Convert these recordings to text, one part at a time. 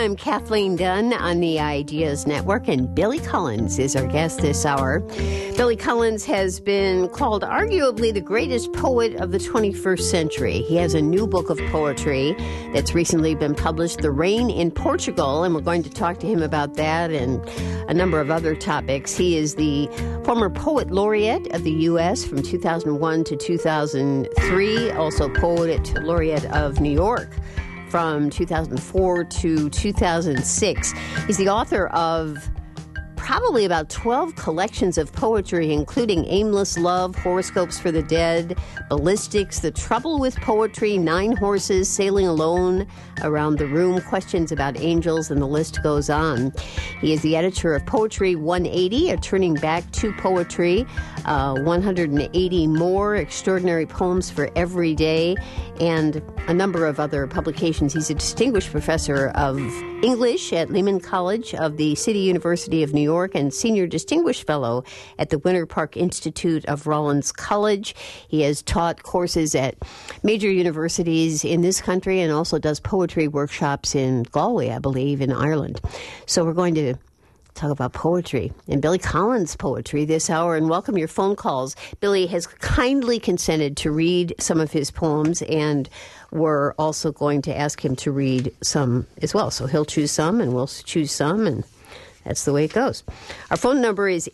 I'm Kathleen Dunn on the Ideas Network, and Billy Collins is our guest this hour. Billy Collins has been called arguably the greatest poet of the 21st century. He has a new book of poetry that's recently been published, The Rain in Portugal, and we're going to talk to him about that and a number of other topics. He is the former Poet Laureate of the U.S. from 2001 to 2003, also Poet Laureate of New York from 2004 to 2006. He's the author of probably about 12 collections of poetry, including Aimless Love, Horoscopes for the Dead, Ballistics, The Trouble with Poetry, 9 Horses, Sailing Alone, Around the Room, Questions About Angels, and the list goes on. He is the editor of Poetry 180, a turning back to poetry, 180 more extraordinary poems for every day, and a number of other publications. He's a distinguished professor of English at Lehman College of the City University of New York and Senior Distinguished Fellow at the Winter Park Institute of Rollins College. He has taught courses at major universities in this country and also does poetry workshops in Galway, I believe, in Ireland. So we're going to talk about poetry and Billy Collins' poetry this hour and welcome your phone calls. Billy has kindly consented to read some of his poems, and we're also going to ask him to read some as well. So he'll choose some and we'll choose some, and that's the way it goes. Our phone number is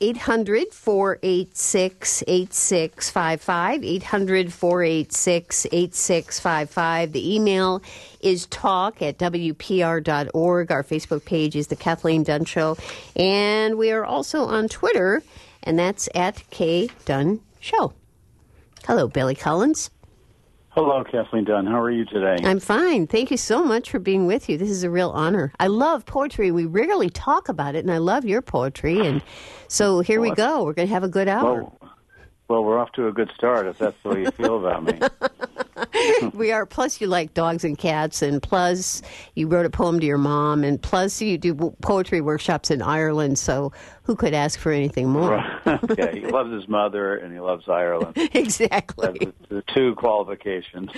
800-486-8655, 800-486-8655. The email is talk@wpr.org. Our Facebook page is The Kathleen Dunn Show. And we are also on Twitter, and that's @KDunnShow. Hello, Billy Collins. Hello, Kathleen Dunn. How are you today? I'm fine. Thank you so much for being with you. This is a real honor. I love poetry. We rarely talk about it, and I love your poetry. And so here we go. We're going to have a good hour. Well, we're off to a good start, if that's the way you feel about me. We are. Plus, you like dogs and cats, and plus, you wrote a poem to your mom, and plus, you do poetry workshops in Ireland, so who could ask for anything more? Yeah, he loves his mother, and he loves Ireland. Exactly. The two qualifications.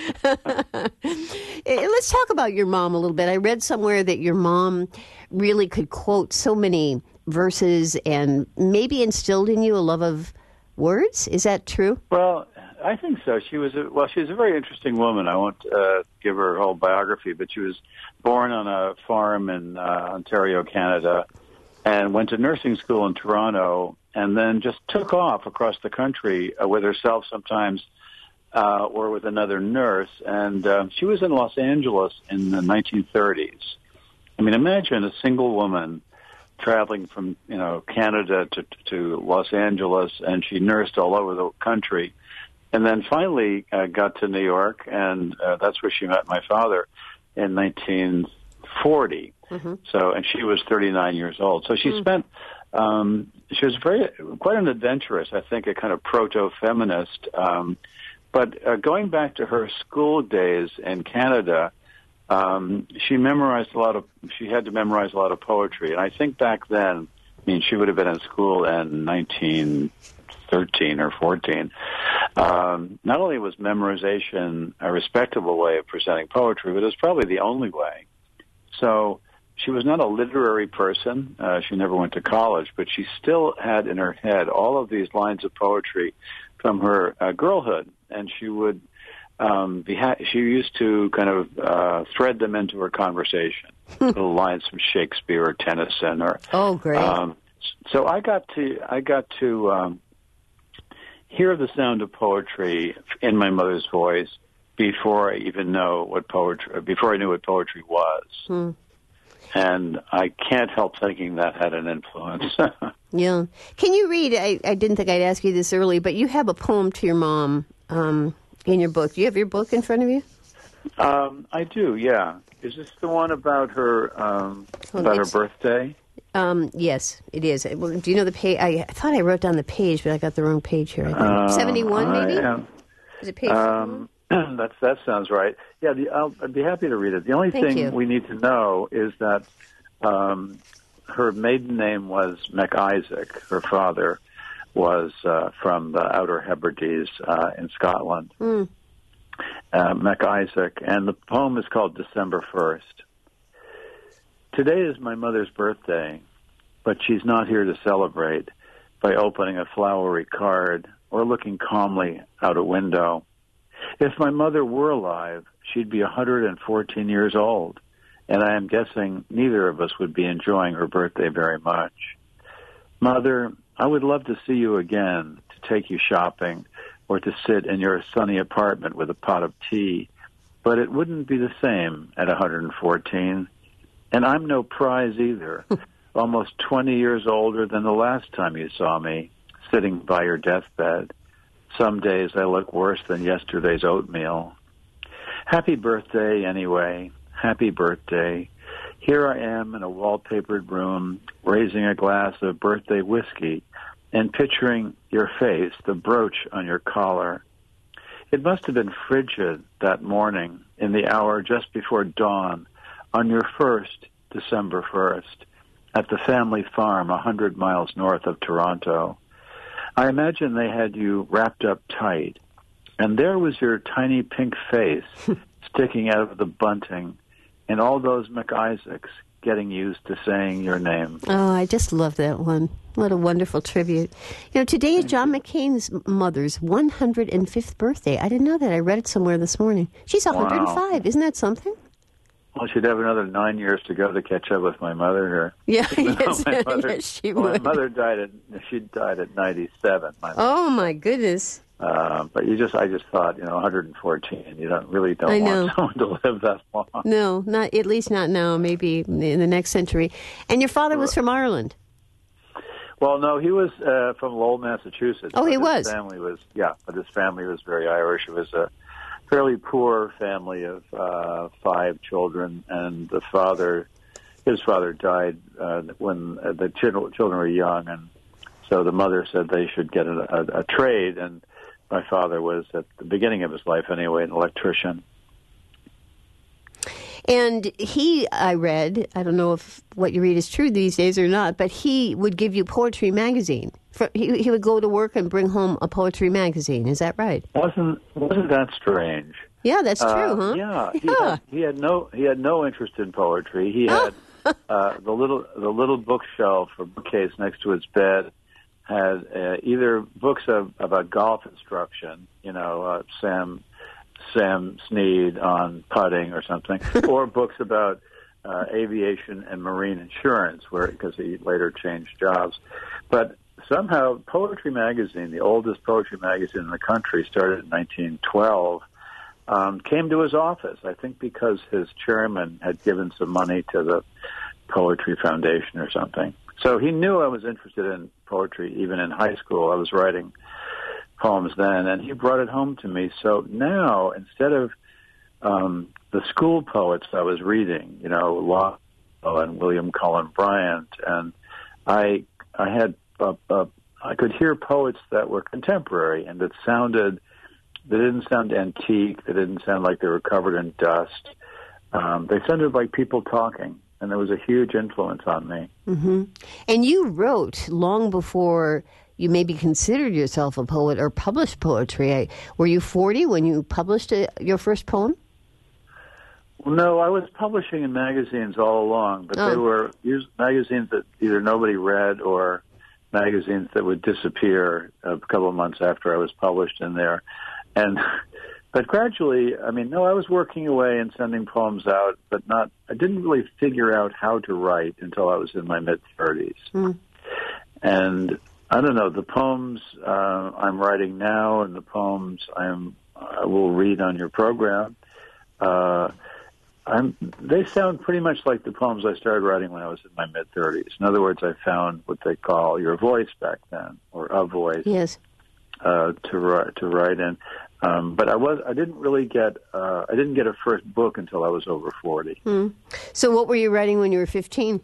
Let's talk about your mom a little bit. I read somewhere that your mom really could quote so many verses and maybe instilled in you a love of words. Is that true? Well, I think so. She was a very interesting woman. I won't give her whole biography, but she was born on a farm in Ontario, Canada, and went to nursing school in Toronto, and then just took off across the country with herself sometimes or with another nurse. And she was in Los Angeles in the 1930s. I mean, imagine a single woman traveling from Canada to Los Angeles, and she nursed all over the country, and then finally got to New York, and that's where she met my father in 1940. Mm-hmm. So, and she was 39 years old. So she spent. She was quite an adventurous, I think, a kind of proto-feminist. But going back to her school days in Canada, she had to memorize a lot of poetry. And I think back then, she would have been in school in 1913 or 14. Not only was memorization a respectable way of presenting poetry, but it was probably the only way. So she was not a literary person. She never went to college, but she still had in her head all of these lines of poetry from her girlhood. And she would she used to kind of thread them into her conversation, little lines from Shakespeare or Tennyson, or great. So I got to hear the sound of poetry in my mother's voice before I even knew what poetry was, and I can't help thinking that had an influence. Yeah. Can you read? I didn't think I'd ask you this early, but you have a poem to your mom. In your book. Do you have your book in front of you? I do, yeah. Is this the one about her her birthday? Yes, it is. Do you know the page? I thought I wrote down the page, but I got the wrong page here. I think 71, maybe. Is it page? That sounds right. Yeah, I'd be happy to read it. The only thing we need to know is that her maiden name was MacIsaac. Her father was from the Outer Hebrides in Scotland. MacIsaac, and the poem is called December 1st. Today is my mother's birthday, but she's not here to celebrate by opening a flowery card or looking calmly out a window. If my mother were alive, she'd be 114 years old, and I am guessing neither of us would be enjoying her birthday very much. Mother, I would love to see you again, to take you shopping, or to sit in your sunny apartment with a pot of tea, but it wouldn't be the same at 114. And I'm no prize either, almost 20 years older than the last time you saw me, sitting by your deathbed. Some days I look worse than yesterday's oatmeal. Happy birthday, anyway. Happy birthday. Here I am in a wallpapered room, raising a glass of birthday whiskey and picturing your face, the brooch on your collar. It must have been frigid that morning in the hour just before dawn on your first December 1st at the family farm 100 miles north of Toronto. I imagine they had you wrapped up tight, and there was your tiny pink face sticking out of the bunting, and all those McIsaacs getting used to saying your name. Oh, I just love that one. What a wonderful tribute. You know, today is John McCain's mother's 105th birthday. I didn't know that. I read it somewhere this morning. She's 105. Wow. Isn't that something? Well, she'd have another 9 years to go to catch up with my mother here. Yeah, yes, yes, she would. My mother died at 97. Oh my goodness! But I just thought, 114. You don't want someone to live that long. No, not at least not now. Maybe in the next century. And your father was from Ireland. Well, no, he was from Lowell, Massachusetts. Oh, he was. But his family was very Irish. It was a fairly poor family of 5 children, and his father died when the children were young, and so the mother said they should get a trade, and my father was, at the beginning of his life anyway, an electrician. And I read, I don't know if what you read is true these days or not, but he would give you Poetry Magazine. He would go to work and bring home a poetry magazine. Is that right? Wasn't that strange? Yeah, that's true, huh? Yeah. He had no interest in poetry. He had the little bookshelf or bookcase next to his bed had either books about golf instruction, Sam Snead on putting or something, or books about aviation and marine insurance, because he later changed jobs. But somehow, Poetry Magazine, the oldest poetry magazine in the country, started in 1912, came to his office, I think because his chairman had given some money to the Poetry Foundation or something. So he knew I was interested in poetry even in high school. I was writing poems then, and he brought it home to me. So now, instead of the school poets I was reading, Locke and William Cullen Bryant, and I could hear poets that were contemporary and that didn't sound antique, that didn't sound like they were covered in dust. They sounded like people talking, and there was a huge influence on me. Mm-hmm. And you wrote long before you maybe considered yourself a poet or published poetry. Were you 40 when you published your first poem? Well, no, I was publishing in magazines all along, but they were magazines that either nobody read or magazines that would disappear a couple of months after I was published in there. But gradually, I was working away and sending poems out, but I didn't really figure out how to write until I was in my mid-30s. Mm. And I don't know, the poems I'm writing now and the poems I will read on your program, they sound pretty much like the poems I started writing when I was in my mid-30s. In other words, I found what they call your voice back then, or a voice. Yes. To write in. But I didn't get a first book until I was over 40. Mm. So what were you writing when you were 15?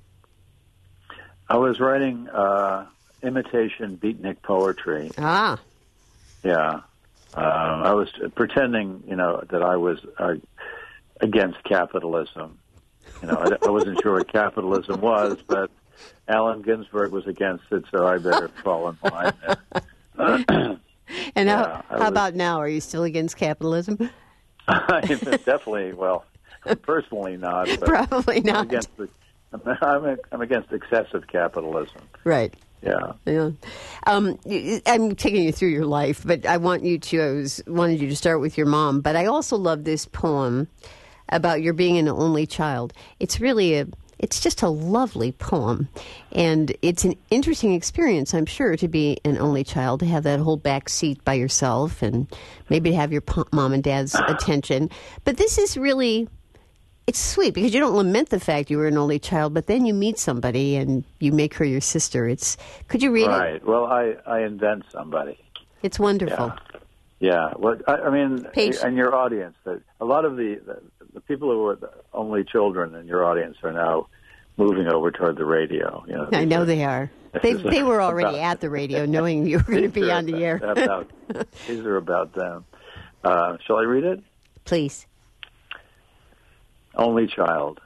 I was writing imitation beatnik poetry. Ah. Yeah. I was pretending, that I was against capitalism. I wasn't sure what capitalism was, but Allen Ginsberg was against it, so I better fall in line. And how about now? Are you still against capitalism? Definitely, well, personally not. But Probably not. I'm against excessive capitalism. Right. Yeah. I'm taking you through your life, but I wanted you to start with your mom. But I also love this poem about your being an only child. It's just a lovely poem. And it's an interesting experience, I'm sure, to be an only child, to have that whole back seat by yourself and maybe to have your mom and dad's attention. But this is really, it's sweet because you don't lament the fact you were an only child, but then you meet somebody and you make her your sister. Could you read it? Right. Well, I invent somebody. It's wonderful. Yeah. Well, I mean, Paige. and your audience, a lot of the people who are the only children in your audience are now moving over toward the radio. I know they are. They were already at the radio knowing you were going to be on the air. These are about them. Shall I read it? Please. Only child.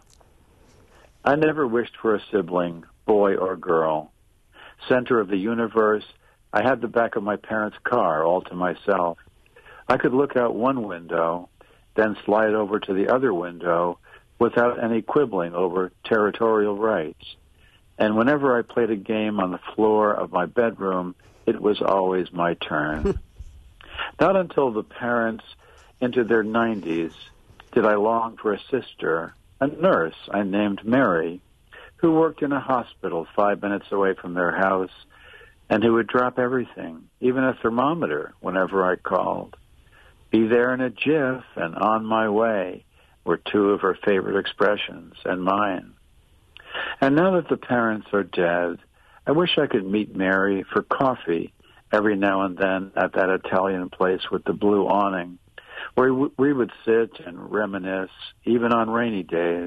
I never wished for a sibling, boy or girl. Center of the universe, I had the back of my parents' car all to myself. I could look out one window, then slide over to the other window without any quibbling over territorial rights. And whenever I played a game on the floor of my bedroom, it was always my turn. Not until the parents into their 90s did I long for a sister, a nurse I named Mary, who worked in a hospital 5 minutes away from their house and who would drop everything, even a thermometer, whenever I called. Be there in a jiff and on my way were two of her favorite expressions, and mine. And now that the parents are dead, I wish I could meet Mary for coffee every now and then at that Italian place with the blue awning, where we would sit and reminisce, even on rainy days.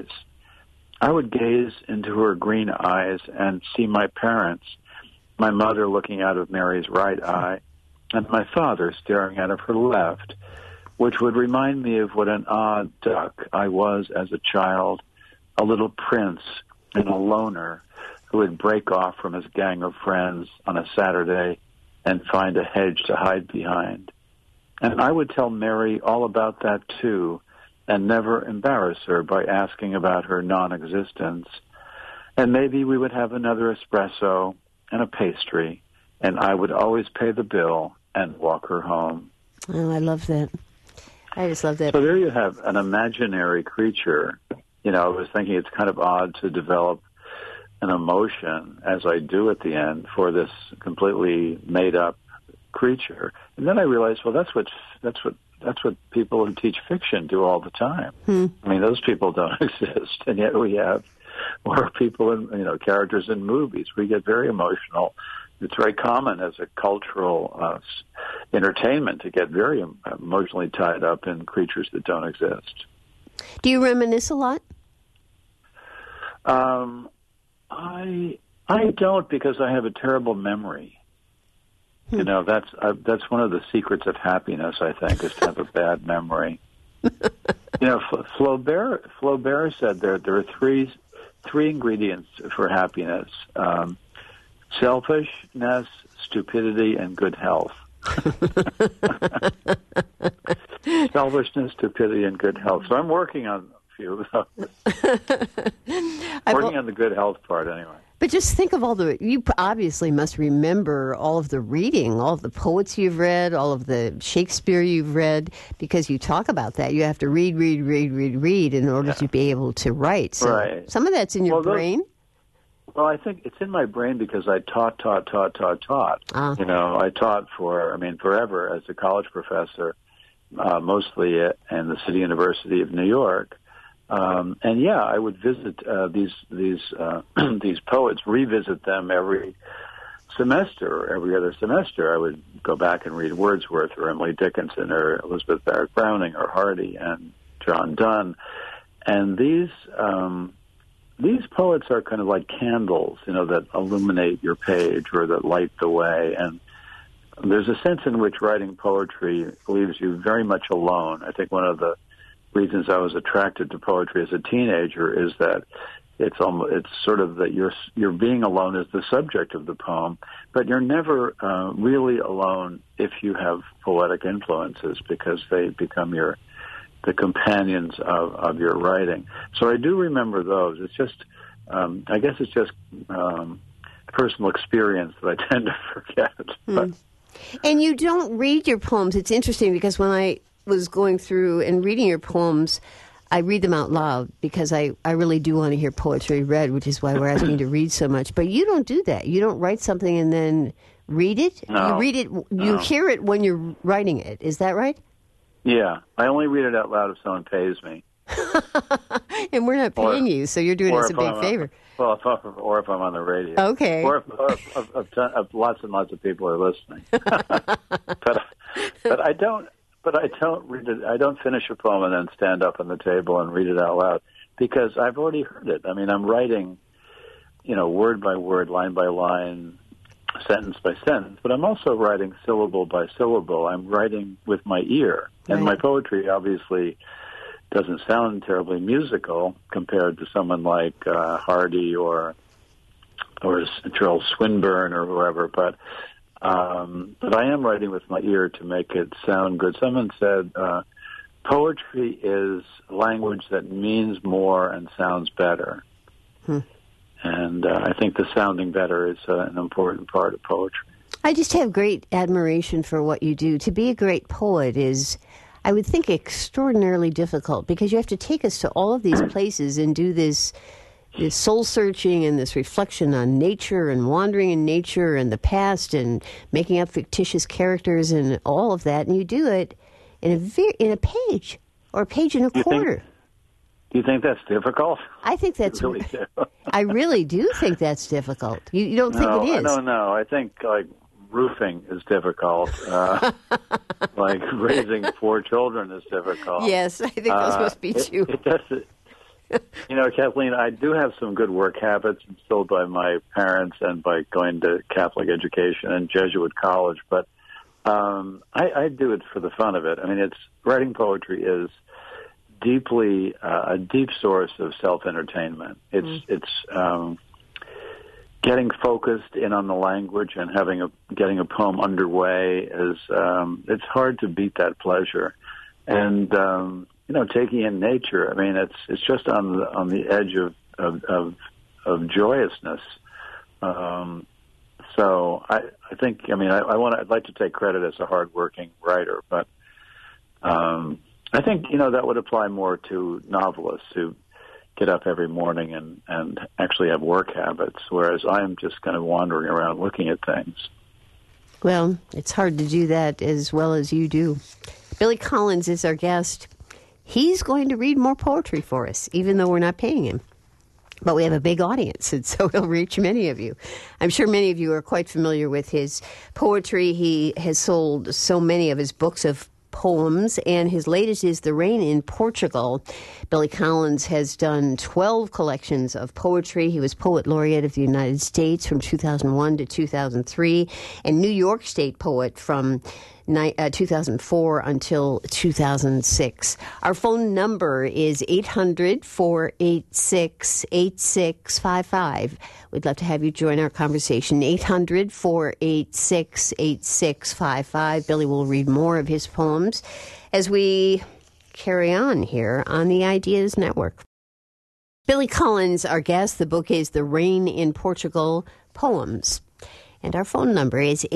I would gaze into her green eyes and see my parents, my mother looking out of Mary's right eye, and my father staring out of her left, which would remind me of what an odd duck I was as a child, a little prince and a loner who would break off from his gang of friends on a Saturday and find a hedge to hide behind. And I would tell Mary all about that, too, and never embarrass her by asking about her non-existence. And maybe we would have another espresso and a pastry, and I would always pay the bill and walk her home. Oh, I love that. I just love that. So there you have an imaginary creature. I was thinking it's kind of odd to develop an emotion, as I do at the end, for this completely made-up creature. And then I realized, well, that's what people who teach fiction do all the time. I mean, those people don't exist, and yet we have more people in characters in movies. We get very emotional. It's very common as a cultural entertainment to get very emotionally tied up in creatures that don't exist. Do you reminisce a lot? I don't, because I have a terrible memory. That's one of the secrets of happiness, I think, is to have a bad memory. Flaubert said there are three ingredients for happiness: selfishness, stupidity, and good health. Selfishness, stupidity, and good health. So I'm working on a few of those. Working on the good health part, anyway. But just think of you obviously must remember all of the reading, all of the poets you've read, all of the Shakespeare you've read, because you talk about that. You have to read in order to be able to write. So right. Some of that's in your brain. Well, I think it's in my brain because I taught. I taught forever as a college professor, mostly in the City University of New York. I would visit these poets, revisit them every semester or every other semester. I would go back and read Wordsworth or Emily Dickinson or Elizabeth Barrett Browning or Hardy and John Donne. And these poets are kind of like candles, that illuminate your page or that light the way. And there's a sense in which writing poetry leaves you very much alone. I think one of the reasons I was attracted to poetry as a teenager is that it's sort of that you're being alone as the subject of the poem, but you're never really alone if you have poetic influences, because they become your the companions of your writing. So I do remember those. It's just, I guess it's just personal experience that I tend to forget. But, and you don't read your poems. It's interesting because when I was going through and reading your poems, I read them out loud because I really do want to hear poetry read, which is why we're asking you to read so much. But you don't do that. You don't write something and then read it? No. You read it, you hear it when you're writing it. Is that right? Yeah. I only read it out loud if someone pays me. And we're not paying you, so you're doing us a big favor. Well, or if I'm on the radio. Okay. Or if lots and lots of people are listening. but I don't. But I don't read it. I don't finish a poem and then stand up on the table and read it out loud because I've already heard it. I mean, I'm writing, word by word, line by line, sentence by sentence. But I'm also writing syllable by syllable. I'm writing with my ear, and my poetry obviously doesn't sound terribly musical compared to someone like Hardy or Charles Swinburne or whoever, but I am writing with my ear to make it sound good. Someone said poetry is language that means more and sounds better. And I think the sounding better is an important part of poetry. I just have great admiration for what you do. To be a great poet is, I would think, extraordinarily difficult because you have to take us to all of these places and do this soul-searching and this reflection on nature and wandering in nature and the past and making up fictitious characters and all of that, and you do it in a page or a page and a quarter. Do you think that's difficult? I think that's really difficult. I really do think that's difficult. You don't think it is? I don't know. I think roofing is difficult. Like raising 4 children is difficult. Yes, I think those must be too. It does. Kathleen, I do have some good work habits instilled by my parents and by going to Catholic education and Jesuit college, but I do it for the fun of it. I mean, writing poetry is deeply a deep source of self-entertainment. It's getting focused in on the language and getting a poem underway is it's hard to beat that pleasure. And taking in nature. I mean, it's just on the edge of joyousness. So I think, I'd like to take credit as a hardworking writer, but I think that would apply more to novelists who get up every morning and actually have work habits, whereas I'm just kind of wandering around looking at things. Well, it's hard to do that as well as you do. Billy Collins is our guest. He's going to read more poetry for us, even though we're not paying him. But we have a big audience, and so he'll reach many of you. I'm sure many of you are quite familiar with his poetry. He has sold so many of his books of poems, and his latest is The Rain in Portugal. Billy Collins has done 12 collections of poetry. He was Poet Laureate of the United States from 2001 to 2003, and New York State Poet from 2004 until 2006. Our phone number is 800-486-8655. We'd love to have you join our conversation. 800-486-8655. Billy will read more of his poems as we carry on here on the Ideas Network. Billy Collins, our guest. The book is The Rain in Portugal, Poems. And our phone number is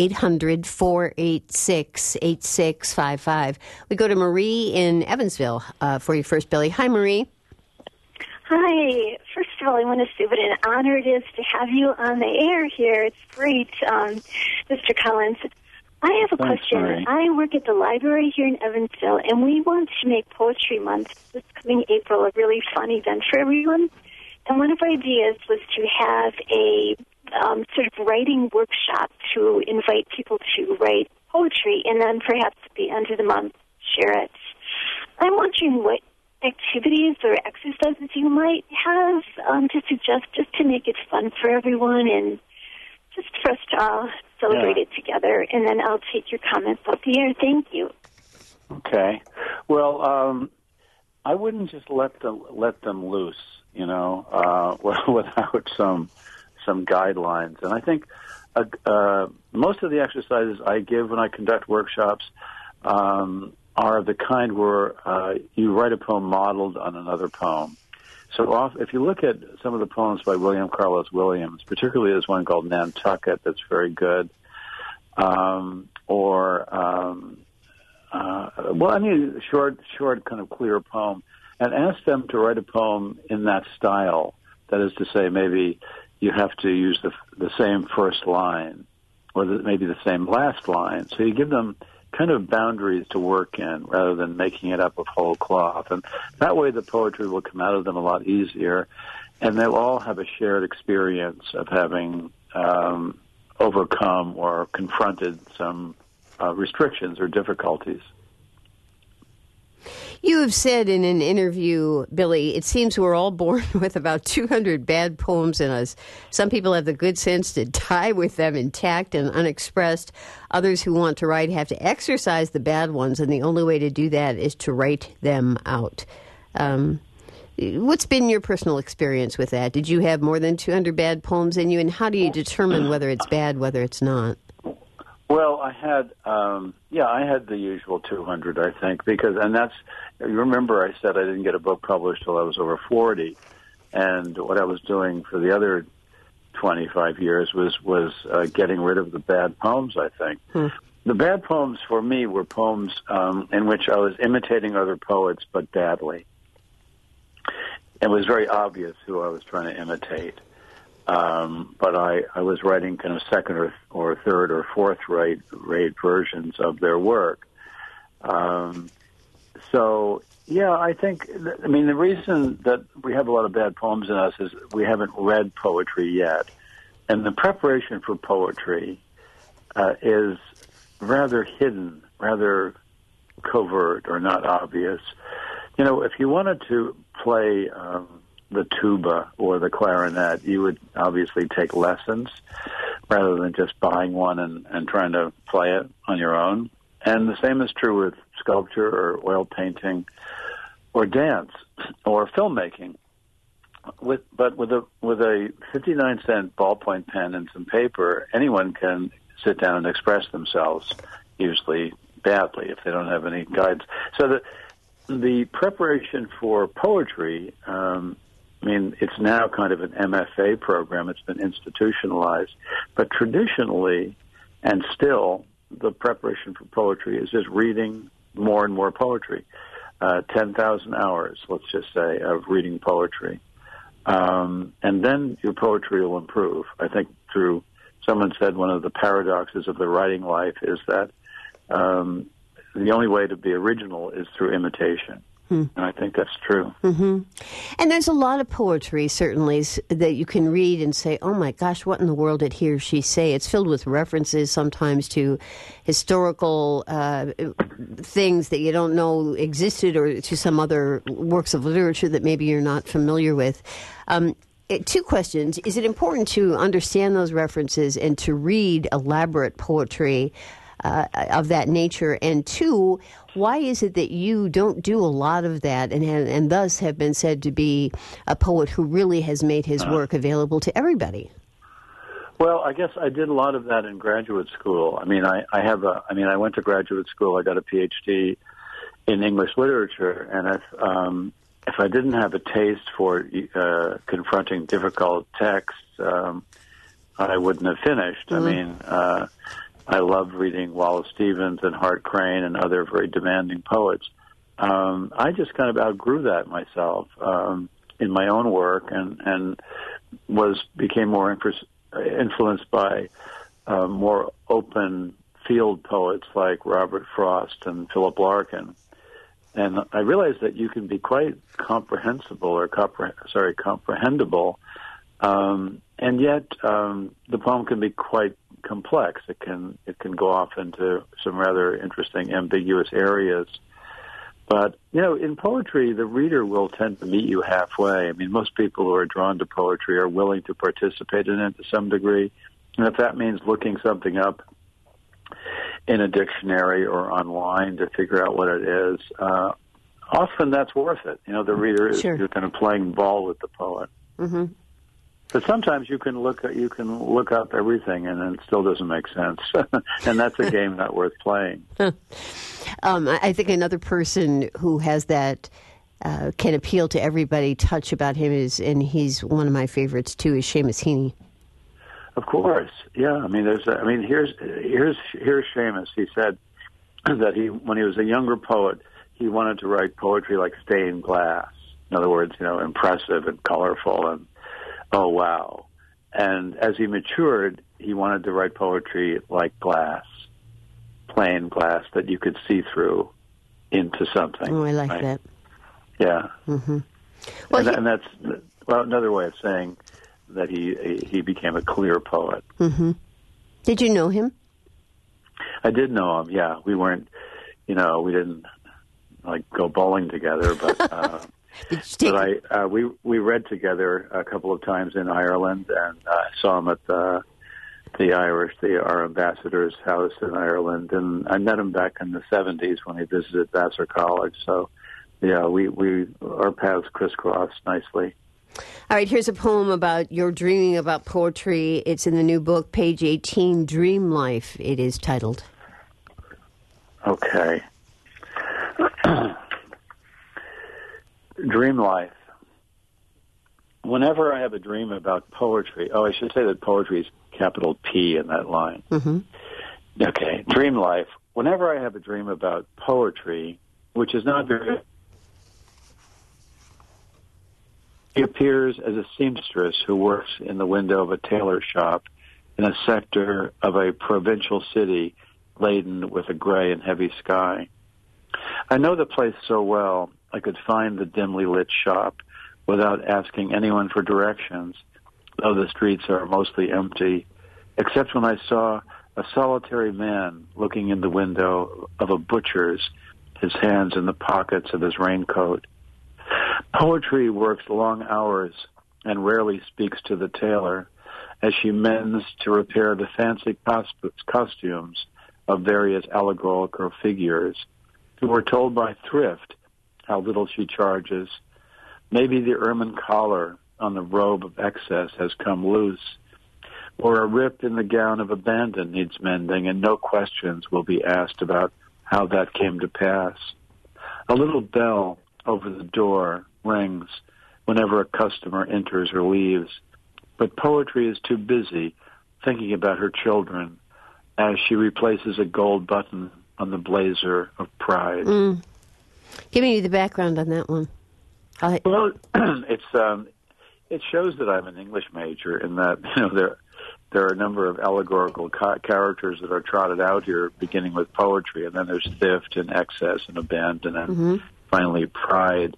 800-486-8655. We go to Marie in Evansville for you first, Billy. Hi, Marie. Hi. First of all, I want to say what an honor it is to have you on the air here. It's great, Mr. Collins. I have a question. Marie. I work at the library here in Evansville, and we want to make Poetry Month this coming April a really fun event for everyone. And one of our ideas was to have a sort of writing workshop to invite people to write poetry, and then perhaps at the end of the month share it. I'm wondering what activities or exercises you might have to suggest just to make it fun for everyone and just for us to all celebrate it together. And then I'll take your comments off the air. Thank you. Okay. Well, I wouldn't just let them loose, without some guidelines. And I think most of the exercises I give when I conduct workshops are the kind where you write a poem modeled on another poem. So if you look at some of the poems by William Carlos Williams, particularly there's one called Nantucket that's very good, short kind of clear poem, and ask them to write a poem in that style. That is to say, maybe you have to use the same first line, or maybe the same last line. So you give them kind of boundaries to work in rather than making it up of whole cloth. And that way the poetry will come out of them a lot easier, and they'll all have a shared experience of having overcome or confronted some restrictions or difficulties. You have said in an interview, Billy, it seems we're all born with about 200 bad poems in us. Some people have the good sense to die with them intact and unexpressed. Others who want to write have to exercise the bad ones, and the only way to do that is to write them out. What's been your personal experience with that? Did you have more than 200 bad poems in you, and how do you determine whether it's bad, whether it's not? Well, I had the usual 200, I think, you remember I said I didn't get a book published till I was over 40, and what I was doing for the other 25 years was getting rid of the bad poems, I think. The bad poems for me were poems in which I was imitating other poets, but badly. It was very obvious who I was trying to imitate. But I was writing kind of second or third or fourth rate versions of their work. I think, the reason that we have a lot of bad poems in us is we haven't read poetry yet. And the preparation for poetry is rather hidden, rather covert or not obvious. You know, if you wanted to play the tuba or the clarinet, you would obviously take lessons rather than just buying one and trying to play it on your own. And the same is true with sculpture or oil painting or dance or filmmaking. But with a 59-cent ballpoint pen and some paper, anyone can sit down and express themselves, usually badly if they don't have any guides. So the preparation for poetry, it's now kind of an MFA program. It's been institutionalized. But traditionally, and still, the preparation for poetry is just reading more and more poetry. 10,000 hours, let's just say, of reading poetry. And then your poetry will improve. I think someone said one of the paradoxes of the writing life is that the only way to be original is through imitation. And I think that's true. Mm-hmm. And there's a lot of poetry, certainly, that you can read and say, oh my gosh, what in the world did he or she say? It's filled with references sometimes to historical things that you don't know existed, or to some other works of literature that maybe you're not familiar with. Two questions. Is it important to understand those references and to read elaborate poetry of that nature? And two, why is it that you don't do a lot of that and thus have been said to be a poet who really has made his work available to everybody? Well, I guess I did a lot of that in graduate school. I went to graduate school. I got a PhD in English literature, and if I didn't have a taste for confronting difficult texts, I wouldn't have finished. Mm-hmm. I loved reading Wallace Stevens and Hart Crane and other very demanding poets. I just kind of outgrew that myself in my own work, and became more influenced by more open field poets like Robert Frost and Philip Larkin. And I realized that you can be quite comprehensible, and yet the poem can be quite complex. It can go off into some rather interesting, ambiguous areas. But, in poetry, the reader will tend to meet you halfway. Most people who are drawn to poetry are willing to participate in it to some degree. And if that means looking something up in a dictionary or online to figure out what it is, often that's worth it. The reader is You're kind of playing ball with the poet. Mm-hmm. But sometimes you can look up everything, and it still doesn't make sense, and that's a game not worth playing. I think another person who has that can appeal to everybody touch about him is, and he's one of my favorites too, is Seamus Heaney. Of course, yeah. I mean, here's Seamus. He said that when he was a younger poet, he wanted to write poetry like stained glass. In other words, impressive and colorful and oh wow. And as he matured, he wanted to write poetry like glass, plain glass that you could see through into something. Oh, I like that. Yeah. Mm-hmm. Well, and that's another way of saying that he became a clear poet. Mm-hmm. Did you know him? I did know him. Yeah, we weren't. We didn't like go bowling together, but we read together a couple of times in Ireland, and I saw him at the our ambassador's house in Ireland, and I met him back in the 70s when he visited Vassar College. So, yeah, our paths crisscrossed nicely. All right, here's a poem about your dreaming about poetry. It's in the new book, page 18, Dream Life, it is titled. Okay. Dream life. Whenever I have a dream about poetry, I should say that poetry is capital P in that line. Mm-hmm. Okay, dream life. Whenever I have a dream about poetry, which is not very... She appears as a seamstress who works in the window of a tailor shop in a sector of a provincial city laden with a gray and heavy sky. I know the place so well, I could find the dimly lit shop without asking anyone for directions, though the streets are mostly empty, except when I saw a solitary man looking in the window of a butcher's, his hands in the pockets of his raincoat. Poetry works long hours and rarely speaks to the tailor as she mends to repair the fancy costumes of various allegorical figures who are told by thrift how little she charges. Maybe the ermine collar on the robe of excess has come loose, or a rip in the gown of abandon needs mending, and no questions will be asked about how that came to pass. A little bell over the door rings whenever a customer enters or leaves, but poetry is too busy thinking about her children as she replaces a gold button on the blazer of pride. Give me the background on that one. Well, it shows that I'm an English major in that there are a number of allegorical characters that are trotted out here, beginning with poetry, and then there's theft and excess and abandon and finally pride.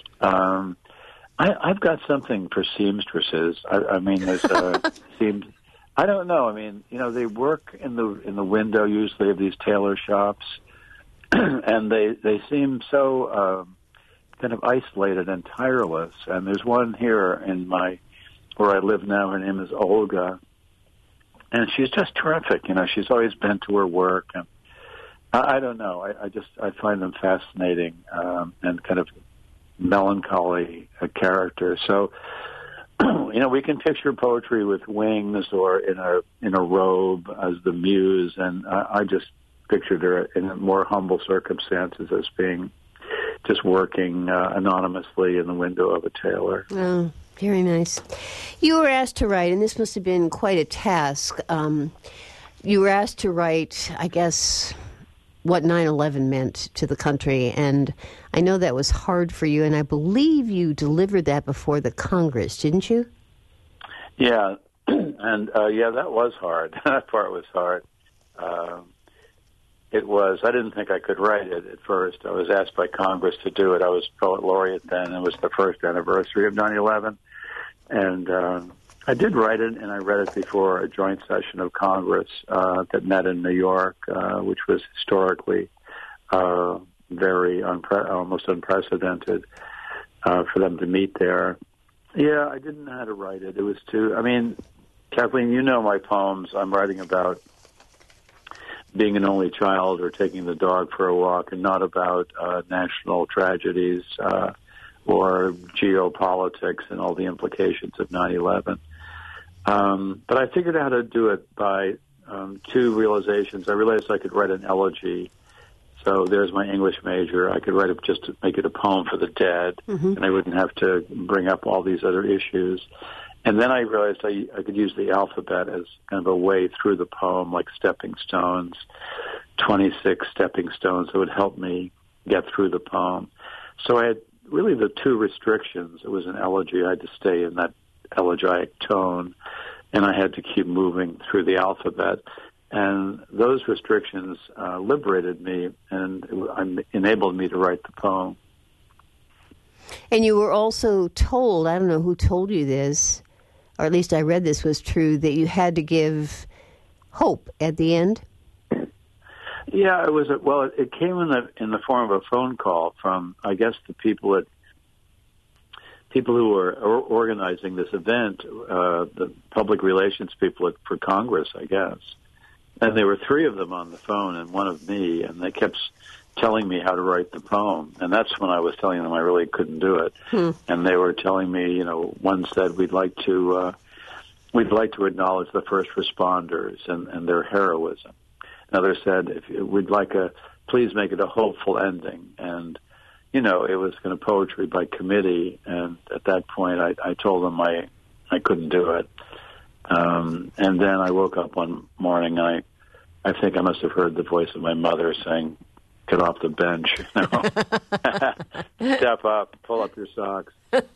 I've got something for seamstresses. I mean, there's seams. I don't know. I mean, they work in the window usually of these tailor shops, and they seem so kind of isolated and tireless. And there's one here where I live now. Her name is Olga, and she's just terrific. She's always been to her work, and I don't know. I find them fascinating and kind of melancholy characters. So. We can picture poetry with wings or in a robe as the muse, and I just pictured her in more humble circumstances as being just working anonymously in the window of a tailor. Oh, very nice. You were asked to write, and this must have been quite a task. You were asked to write, I guess, what 9/11 meant to the country, and I know that was hard for you, and I believe you delivered that before the Congress, didn't you? Yeah, and that was hard. That part was hard. It was. I didn't think I could write it at first. I was asked by Congress to do it. I was poet laureate then. It was the first anniversary of 9/11, and I did write it, and I read it before a joint session of Congress that met in New York, which was historically very almost unprecedented for them to meet there. Yeah, I didn't know how to write it. It was too... I mean, Kathleen, you know my poems. I'm writing about being an only child or taking the dog for a walk, and not about national tragedies or geopolitics and all the implications of 9/11. But I figured out how to do it by two realizations. I realized I could write an elegy So there's my English major. I could write it just to make it a poem for the dead, and I wouldn't have to bring up all these other issues. And then I realized I could use the alphabet as kind of a way through the poem, like stepping stones, 26 stepping stones that would help me get through the poem. So I had really the two restrictions. It was an elegy. I had to stay in that elegiac tone, and I had to keep moving through the alphabet. And those restrictions liberated me and enabled me to write the poem. And you were also told, I don't know who told you this, or at least I read this was true, that you had to give hope at the end? Yeah, it was. It came in the form of a phone call from, I guess, the people who were organizing this event, the public relations people for Congress, I guess. And there were three of them on the phone and one of me, and they kept telling me how to write the poem. And that's when I was telling them I really couldn't do it. And they were telling me, one said, we'd like to acknowledge the first responders and their heroism. Another said, please make it a hopeful ending. And, it was kind of poetry by committee. And at that point, I told them I couldn't do it. And then I woke up one morning, and I think I must have heard the voice of my mother saying, get off the bench, step up, pull up your socks.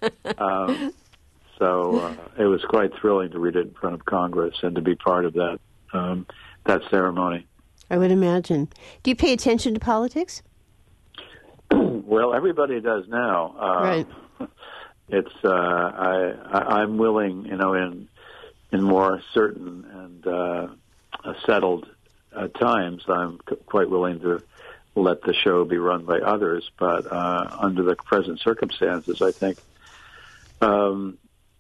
So it was quite thrilling to read it in front of Congress and to be part of that ceremony. I would imagine. Do you pay attention to politics? Well, everybody does now. Right. It's I'm willing, in more certain and settled times, I'm quite willing to let the show be run by others. But under the present circumstances, I think the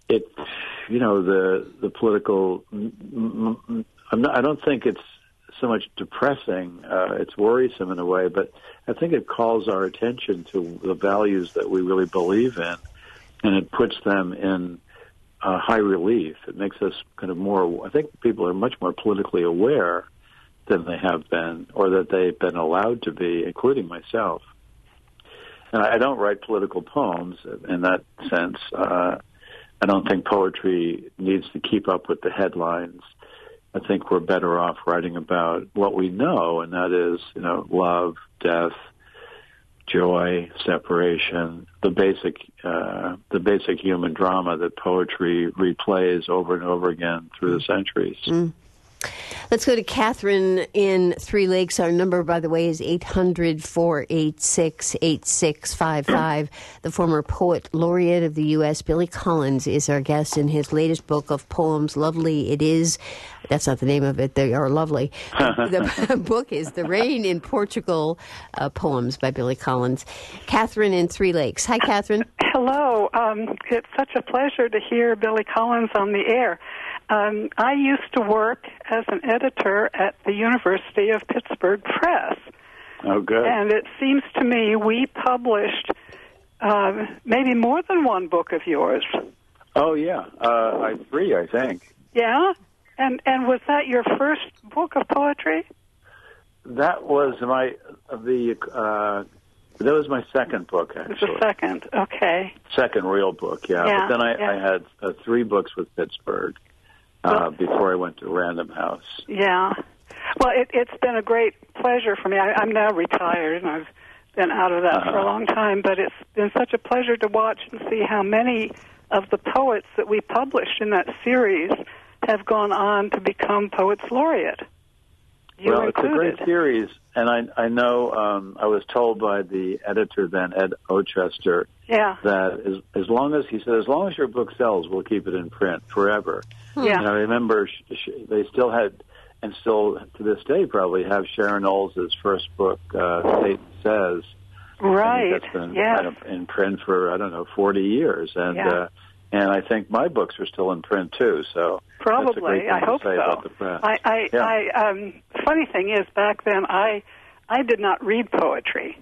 political. I don't think it's so much depressing. It's worrisome in a way, but I think it calls our attention to the values that we really believe in, and it puts them in high relief. It makes us kind of more. I think people are much more politically aware than they have been, or that they've been allowed to be, including myself. And I don't write political poems in that sense. I don't think poetry needs to keep up with the headlines. I think we're better off writing about what we know, and that is, love, death, joy, separation, the basic human drama that poetry replays over and over again through the centuries. Let's go to Catherine in Three Lakes. Our number, by the way, is 800-486-8655. The former poet laureate of the U.S., Billy Collins, is our guest in his latest book of poems, Lovely It Is. That's not the name of it. They are lovely. The book is The Rain in Portugal, Poems by Billy Collins. Catherine in Three Lakes. Hi, Catherine. Hello. It's such a pleasure to hear Billy Collins on the air. I used to work as an editor at the University of Pittsburgh Press. Oh, good. And it seems to me we published maybe more than one book of yours. Oh, yeah. 3, I think. Yeah? And was that your first book of poetry? That was my second book, actually. It was the second, okay. Second real book, yeah. But then I had 3 books with Pittsburgh before I went to Random House. Yeah. Well, it's been a great pleasure for me. I'm now retired, and I've been out of that for a long time, but it's been such a pleasure to watch and see how many of the poets that we published in that series have gone on to become Poets Laureate. You included. It's a great series, and I know I was told by the editor then, Ed Ochester, that as long as your book sells, we'll keep it in print forever. Yeah. And I remember they still had, and still to this day probably have, Sharon Olds' first book, Satan Says. Right. That's been in print for, 40 years. And and I think my books are still in print too. So probably, I hope so. Funny thing is, back then I did not read poetry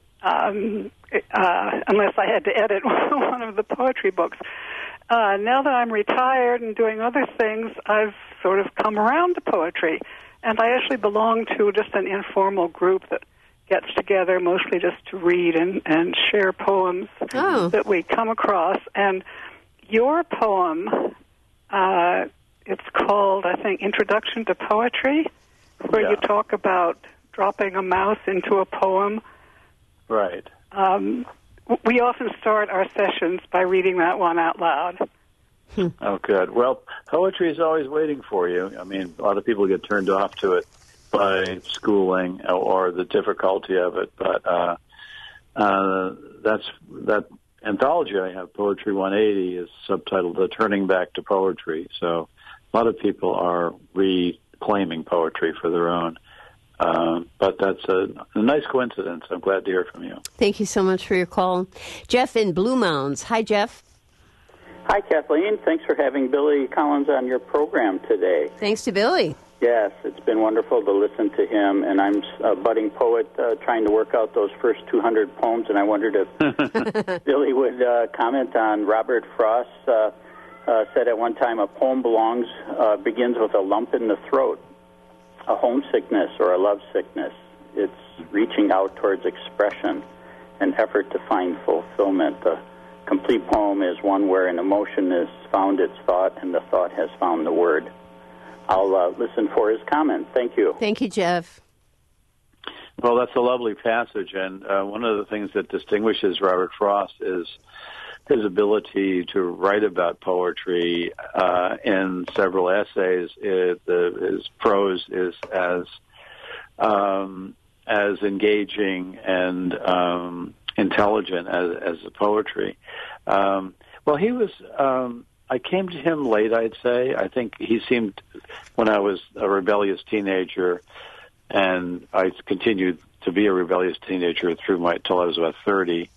unless I had to edit one of the poetry books. Now that I'm retired and doing other things, I've sort of come around to poetry, and I actually belong to just an informal group that gets together mostly just to read and share poems that we come across. And your poem, it's called, I think, Introduction to Poetry, where you talk about dropping a mouse into a poem. Right. We often start our sessions by reading that one out loud. Oh, good. Well, poetry is always waiting for you. I mean, a lot of people get turned off to it by schooling or the difficulty of it, but that anthology I have, Poetry 180, is subtitled The Turning Back to Poetry. So a lot of people are reclaiming poetry for their own. But that's a nice coincidence. I'm glad to hear from you. Thank you so much for your call. Jeff in Blue Mounds. Hi, Jeff. Hi, Kathleen. Thanks for having Billy Collins on your program today. Thanks to Billy. Yes, it's been wonderful to listen to him, and I'm a budding poet trying to work out those first 200 poems, and I wondered if Billy would comment on Robert Frost said at one time, a poem begins with a lump in the throat, a homesickness or a lovesickness. It's reaching out towards expression, an effort to find fulfillment. The complete poem is one where an emotion has found its thought and the thought has found the word. I'll listen for his comment. Thank you. Thank you, Jeff. Well, that's a lovely passage, and one of the things that distinguishes Robert Frost is his ability to write about poetry in several essays. His prose is as engaging and intelligent as the poetry. Well, he was. I came to him late, I'd say. I think he seemed, when I was a rebellious teenager, and I continued to be a rebellious teenager till I was about 30.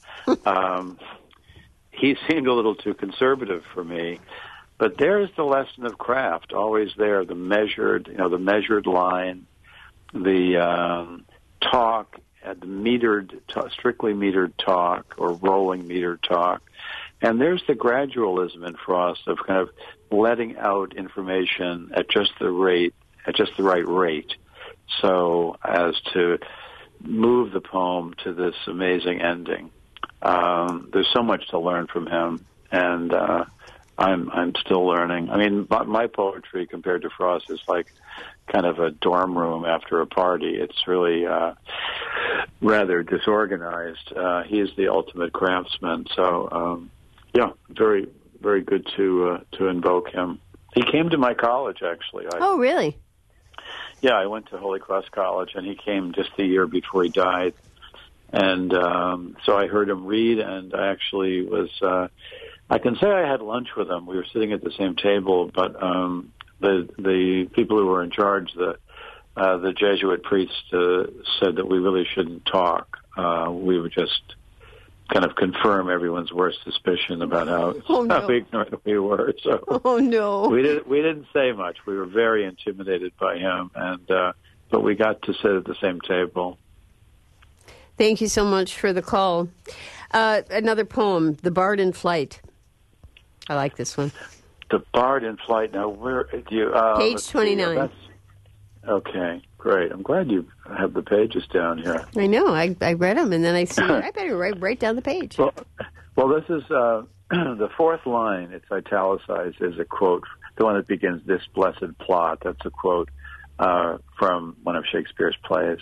He seemed a little too conservative for me, but there's the lesson of craft, always there. The measured line, the talk, the strictly metered talk or rolling metered talk. And there's the gradualism in Frost of kind of letting out information at just the right rate, so as to move the poem to this amazing ending. There's so much to learn from him, and I'm still learning. I mean, my poetry compared to Frost is like kind of a dorm room after a party. It's really rather disorganized. He is the ultimate craftsman, so. Yeah, very, very good to invoke him. He came to my college, actually. Oh, really? Yeah, I went to Holy Cross College, and he came just the year before he died. And so I heard him read, and I actually was, I can say I had lunch with him. We were sitting at the same table, but the people who were in charge, the Jesuit priest, said that we really shouldn't talk. We would just kind of confirm everyone's worst suspicion about how ignorant we were. So we didn't say much. We were very intimidated by him, and but we got to sit at the same table. Thank you so much for the call. Another poem, The Bard in Flight. I like this one. The Bard in Flight. Now, where do you? Page 29. Okay, great. I'm glad you have the pages down here. I know. I read them, and then I see I better write down the page. Well, this is the fourth line. It's italicized, is a quote. The one that begins, "This blessed plot." That's a quote from one of Shakespeare's plays.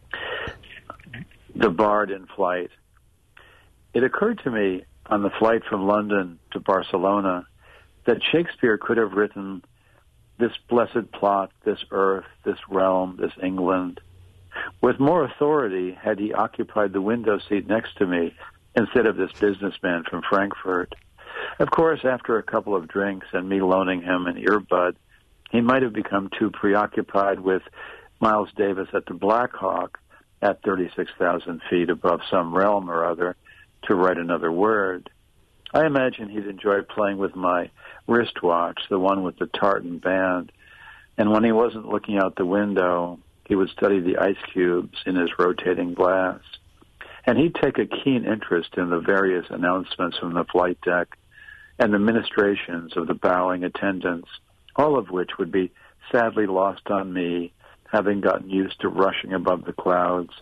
The Bard in Flight. It occurred to me on the flight from London to Barcelona that Shakespeare could have written this blessed plot, this earth, this realm, this England, with more authority had he occupied the window seat next to me instead of this businessman from Frankfurt. Of course, after a couple of drinks and me loaning him an earbud, he might have become too preoccupied with Miles Davis at the Black Hawk at 36,000 feet above some realm or other to write another word. I imagine he'd enjoy playing with my wristwatch, the one with the tartan band, and when he wasn't looking out the window, he would study the ice cubes in his rotating glass. And he'd take a keen interest in the various announcements from the flight deck and the ministrations of the bowing attendants, all of which would be sadly lost on me, having gotten used to rushing above the clouds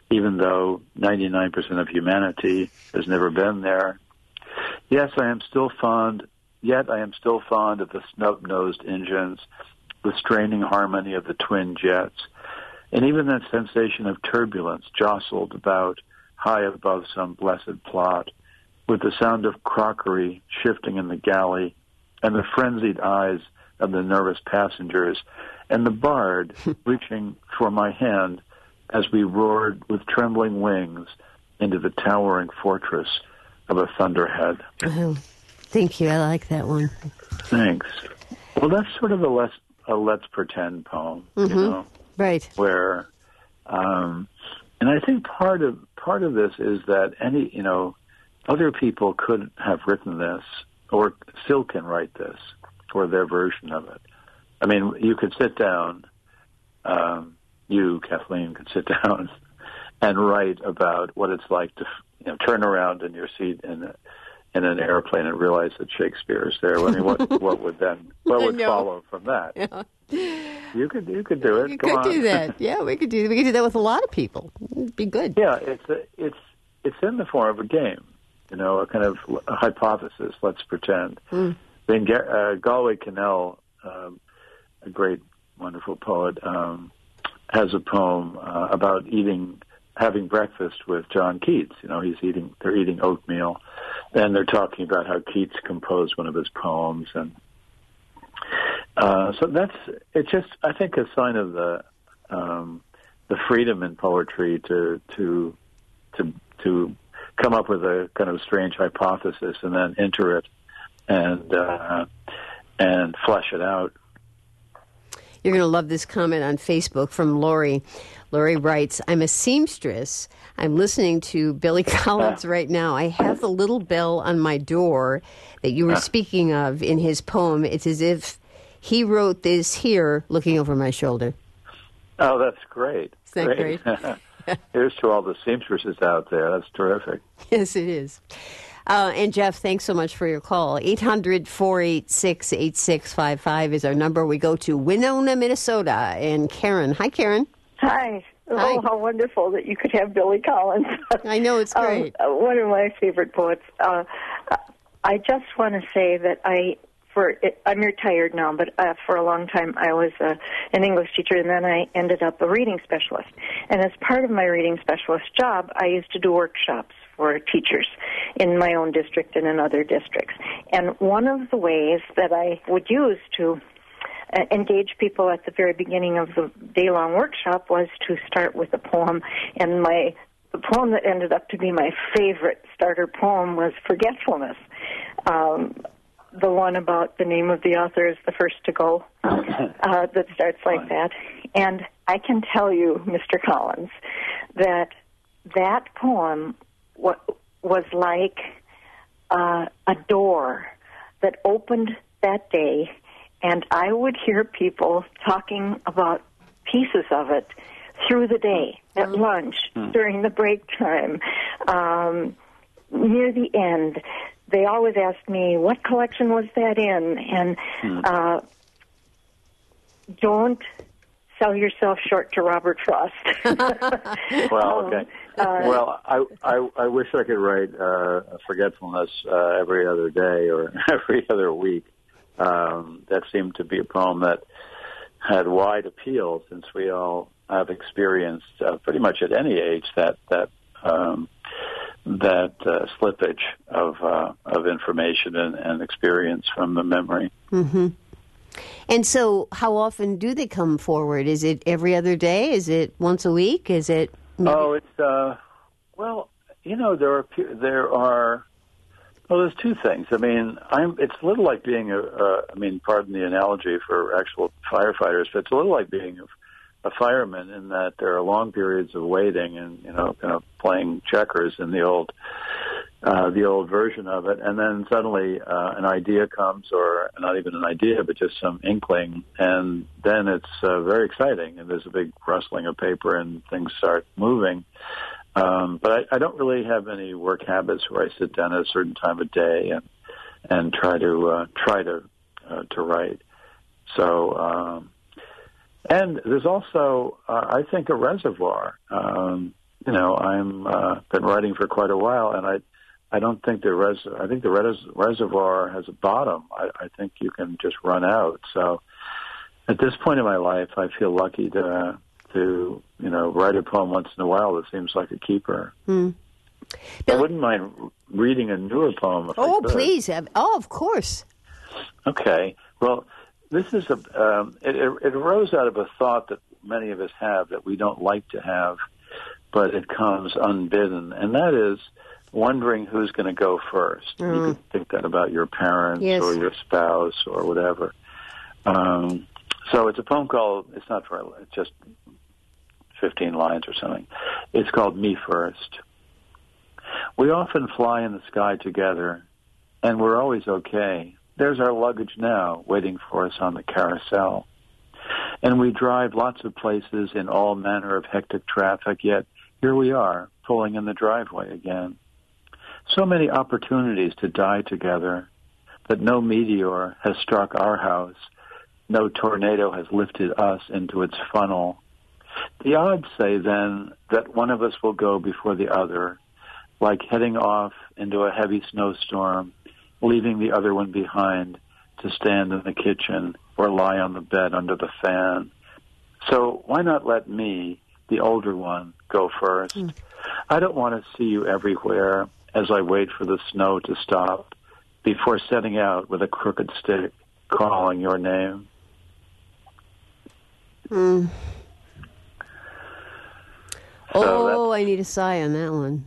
even though 99% of humanity has never been there. Yes, I am still fond of the snub-nosed engines, the straining harmony of the twin jets, and even that sensation of turbulence jostled about high above some blessed plot, with the sound of crockery shifting in the galley, and the frenzied eyes of the nervous passengers, and the bard reaching for my hand as we roared with trembling wings into the towering fortress of a thunderhead. Oh, thank you. I like that one. Thanks. Well, that's sort of a let's pretend poem, you know, right? Where, and I think part of this is that other people could have written this, or still can write this, or their version of it. I mean, you could sit down. You, Kathleen, could sit down and write about what it's like to turn around in your seat in an airplane and realize that Shakespeare is there. I mean, what would follow from that? Yeah. You could do it. You could do that. Yeah, we could do that with a lot of people. It'd be good. Yeah, it's in the form of a game, a kind of a hypothesis. Let's pretend. Then Galway Kinnell, a great, wonderful poet, has a poem about having breakfast with John Keats. They're eating oatmeal, and they're talking about how Keats composed one of his poems, and so it's just, I think, a sign of the freedom in poetry to come up with a kind of strange hypothesis and then enter it and flesh it out. You're going to love this comment on Facebook from Lori. Lori writes, I'm a seamstress. I'm listening to Billy Collins right now. I have the little bell on my door that you were speaking of in his poem. It's as if he wrote this here looking over my shoulder. Oh, that's great. Isn't that great? Here's to all the seamstresses out there. That's terrific. Yes, it is. And Jeff, thanks so much for your call. 800-486-8655 is our number. We go to Winona, Minnesota, and Karen. Hi, Karen. Hi. Hi. Oh, how wonderful that you could have Billy Collins. I know, it's great. One of my favorite poets. I just want to say that I'm retired now, but for a long time I was an English teacher, and then I ended up a reading specialist. And as part of my reading specialist job, I used to do workshops for teachers in my own district and in other districts. And one of the ways that I would use to engage people at the very beginning of the day-long workshop was to start with a poem. And the poem that ended up to be my favorite starter poem was Forgetfulness. The one about the name of the author is the first to go, that starts like that. And I can tell you, Mr. Collins, that poem was like a door that opened that day, and I would hear people talking about pieces of it through the day, at lunch, during the break time, near the end. They always asked me, what collection was that in? And don't sell yourself short to Robert Frost. Well, okay. Well, I wish I could write Forgetfulness every other day or every other week. That seemed to be a poem that had wide appeal, since we all have experienced pretty much at any age that slippage of information and experience from the memory. Mm-hmm. And so, how often do they come forward? Is it every other day? Is it once a week? Is it? Maybe? Oh, it's there's two things. I mean, it's a little like being pardon the analogy for actual firefighters, but it's a little like being a fireman in that there are long periods of waiting and, kind of playing checkers in the old version of it. And then suddenly an idea comes, or not even an idea, but just some inkling. And then it's very exciting. And there's a big rustling of paper and things start moving. But I don't really have any work habits where I sit down at a certain time of day and try to write. So, and there's also, I think, a reservoir. I'm been writing for quite a while, and I don't think I think the reservoir has a bottom. I think you can just run out. So at this point in my life, I feel lucky to write a poem once in a while that seems like a keeper. I wouldn't mind reading a newer poem if I could. Please. Oh, of course. Okay. Well, this is it arose out of a thought that many of us have that we don't like to have, but it comes unbidden, and that is wondering who's going to go first. You could think that about your parents or your spouse or whatever. So it's a poem called, it's just 15 lines or something. It's called Me First. We often fly in the sky together, and we're always okay. There's our luggage now, waiting for us on the carousel. And we drive lots of places in all manner of hectic traffic, yet here we are, pulling in the driveway again. So many opportunities to die together, but no meteor has struck our house. No tornado has lifted us into its funnel. The odds say, then, that one of us will go before the other, like heading off into a heavy snowstorm, leaving the other one behind to stand in the kitchen or lie on the bed under the fan. So why not let me, the older one, go first? I don't want to see you everywhere as I wait for the snow to stop before setting out with a crooked stick calling your name. I need a sigh on that one.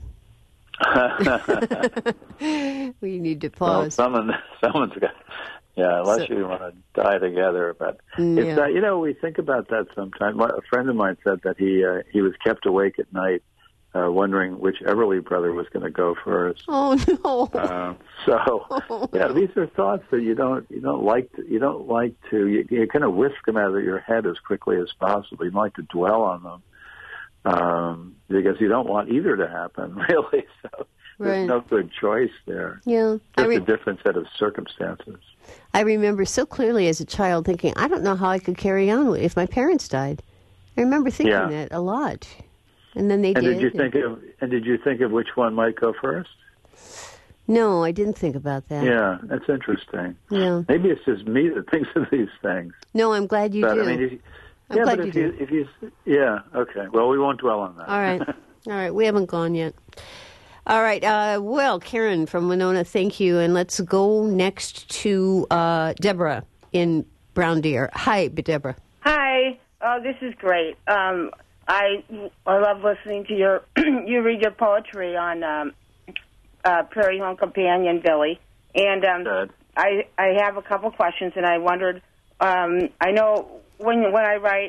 We need to pause. Well, someone's got, unless you want to die together. But it's we think about that sometimes. A friend of mine said that he was kept awake at night, wondering which Everly brother was going to go first. Oh no! These are thoughts that you don't like to. You kind of whisk them out of your head as quickly as possible. You don't like to dwell on them. Because you don't want either to happen, really. So there's no good choice there. Yeah. Just a different set of circumstances. I remember so clearly as a child thinking, I don't know how I could carry on if my parents died. I remember thinking that a lot. And then they did. Did you think of which one might go first? No, I didn't think about that. Yeah, that's interesting. Yeah. Maybe it's just me that thinks of these things. No, I'm glad you do. I mean, okay. Well, we won't dwell on that. All right. We haven't gone yet. All right. Karen from Winona, thank you. And let's go next to Deborah in Brown Deer. Hi, Deborah. Hi. Oh, this is great. I love listening to you read your poetry on Prairie Home Companion, Billy. And I have a couple questions, and I wondered. I know. When I write,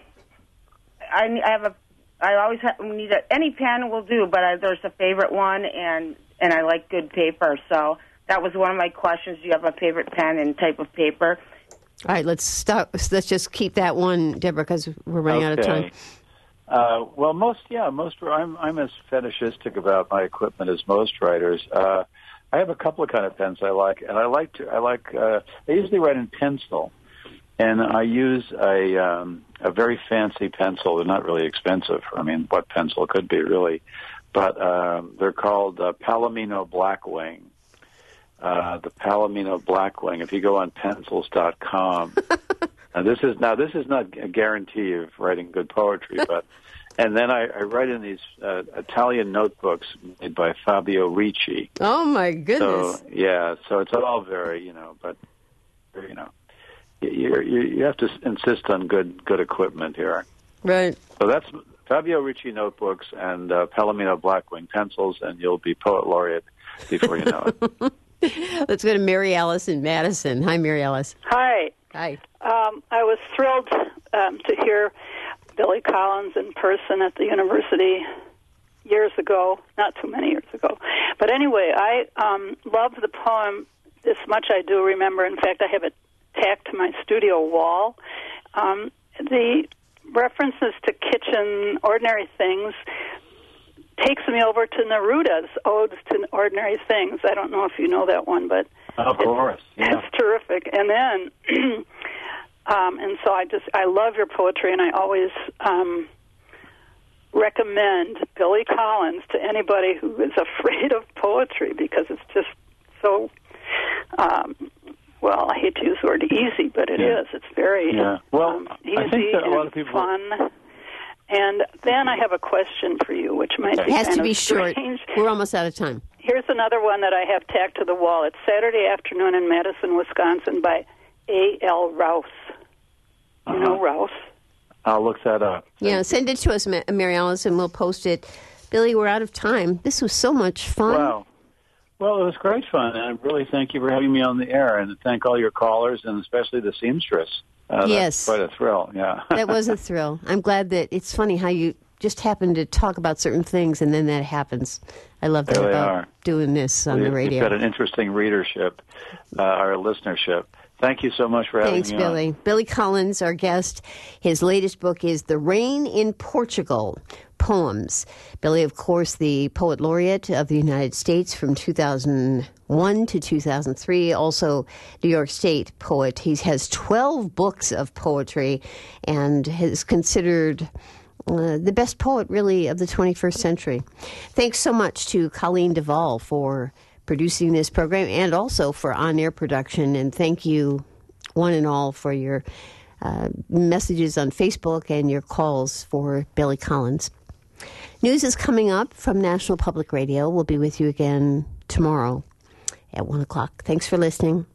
I always need any pen will do, but there's a favorite one, and I like good paper. So that was one of my questions. Do you have a favorite pen and type of paper? All right, let's stop. Let's just keep that one, Deborah, because we're running out of time. I'm as fetishistic about my equipment as most writers. I have a couple of kind of pens I like, and I usually write in pencil. And I use a very fancy pencil. They're not really expensive. I mean, what pencil could be, really? But they're called Palomino Blackwing. The Palomino Blackwing. If you go on pencils.com, this is not a guarantee of writing good poetry, but and then I write in these Italian notebooks made by Fabio Ricci. Oh my goodness! So it's all very, but You have to insist on good equipment here. Right. So that's Fabio Ricci notebooks and Palomino Blackwing pencils, and you'll be poet laureate before you know it. Let's go to Mary Alice in Madison. Hi, Mary Alice. Hi. Hi. I was thrilled to hear Billy Collins in person at the university years ago, not too many years ago. But anyway, I love the poem this much. I do remember. In fact, I have it tacked to my studio wall. The references to kitchen ordinary things takes me over to Neruda's Odes to Ordinary Things. I don't know if you know that one, but of course, it's terrific. And then, and so I love your poetry, and I always recommend Billy Collins to anybody who is afraid of poetry, because it's just so, well, I hate to use the word easy, but it is. It's very easy I think that a lot of people... fun. And then I have a question for you, which might be has kind to be of short. strange. We're almost out of time. Here's another one that I have tacked to the wall. It's Saturday Afternoon in Madison, Wisconsin by A.L. Rouse. You know Rouse? I'll look that up. Yeah, send it to us, Mary Alice, and we'll post it. Billy, we're out of time. This was so much fun. Wow. Well, it was great fun, and I really thank you for having me on the air, and thank all your callers, and especially the seamstress. Yes. That's quite a thrill, yeah. That was a thrill. I'm glad that it's funny how you just happen to talk about certain things, and then that happens. I love that about doing this on the radio. You've got an interesting readership, or listenership. Thank you so much for having me on. Thanks, Billy. Billy Collins, our guest. His latest book is The Rain in Portugal, Poems. Billy, of course, the Poet Laureate of the United States from 2001 to 2003, also New York State poet. He has 12 books of poetry and is considered the best poet, really, of the 21st century. Thanks so much to Colleen Duvall for producing this program and also for on-air production. And thank you, one and all, for your messages on Facebook and your calls for Billy Collins. News is coming up from National Public Radio. We'll be with you again tomorrow at 1 o'clock. Thanks for listening.